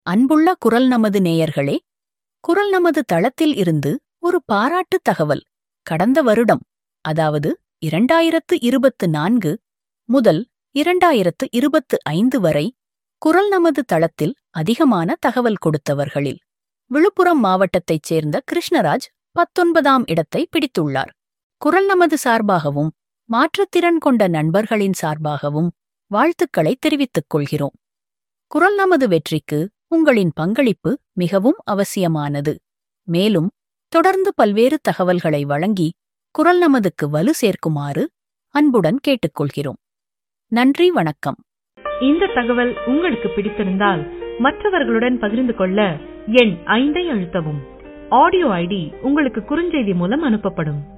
அன்புள்ள குரல் நமது நேயர்களே, குரல் நமது தளத்தில் இருந்து ஒரு பாராட்டு தகவல். கடந்த வருடம், அதாவது 2024 முதல் 2025 வரை குரல் நமது தளத்தில் அதிகமான தகவல் கொடுத்தவர்களில் விழுப்புரம் மாவட்டத்தைச் சேர்ந்த கிருஷ்ணராஜ் 19ஆம் இடத்தை பிடித்துள்ளார். குரல் நமது சார்பாகவும் மாற்றுத்திறன் கொண்ட நண்பர்களின் சார்பாகவும் வாழ்த்துக்களை தெரிவித்துக் கொள்கிறோம். குரல் நமது வெற்றிக்கு உங்களின் பங்களிப்பு மிகவும் அவசியமானது. மேலும் தொடர்ந்து பல்வேறு தகவல்களை வழங்கி குரல் நமதுக்கு வலு சேர்க்குமாறு அன்புடன் கேட்டுக்கொள்கிறோம். நன்றி, வணக்கம். இந்த தகவல் உங்களுக்கு பிடித்திருந்தால் மற்றவர்களுடன் பகிர்ந்து கொள்ள எண் 5 அழுத்தவும். ஆடியோ ஐடி உங்களுக்கு குறுஞ்செய்தி மூலம் அனுப்பப்படும்.